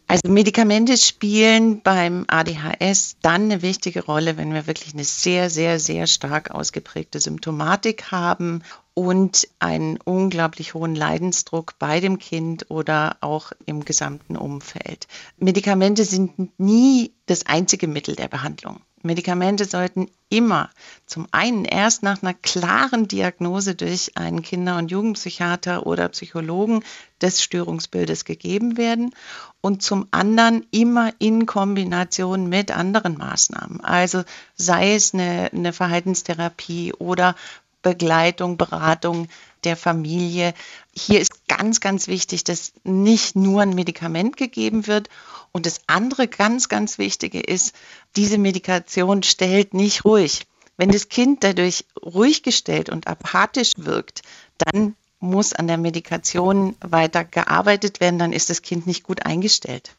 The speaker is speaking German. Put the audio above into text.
Also Medikamente spielen beim ADHS dann eine wichtige Rolle, wenn wir wirklich eine sehr, sehr, sehr stark ausgeprägte Symptomatik haben und einen unglaublich hohen Leidensdruck bei dem Kind oder auch im gesamten Umfeld. Medikamente sind nie das einzige Mittel der Behandlung. Medikamente sollten immer zum einen erst nach einer klaren Diagnose durch einen Kinder- und Jugendpsychiater oder Psychologen des Störungsbildes gegeben werden und zum anderen immer in Kombination mit anderen Maßnahmen. Also sei es eine Verhaltenstherapie oder Begleitung, Beratung der Familie. Hier ist ganz, ganz wichtig, dass nicht nur ein Medikament gegeben wird. Und das andere ganz, ganz Wichtige ist, diese Medikation stellt nicht ruhig. Wenn das Kind dadurch ruhig gestellt und apathisch wirkt, dann muss an der Medikation weiter gearbeitet werden, dann ist das Kind nicht gut eingestellt.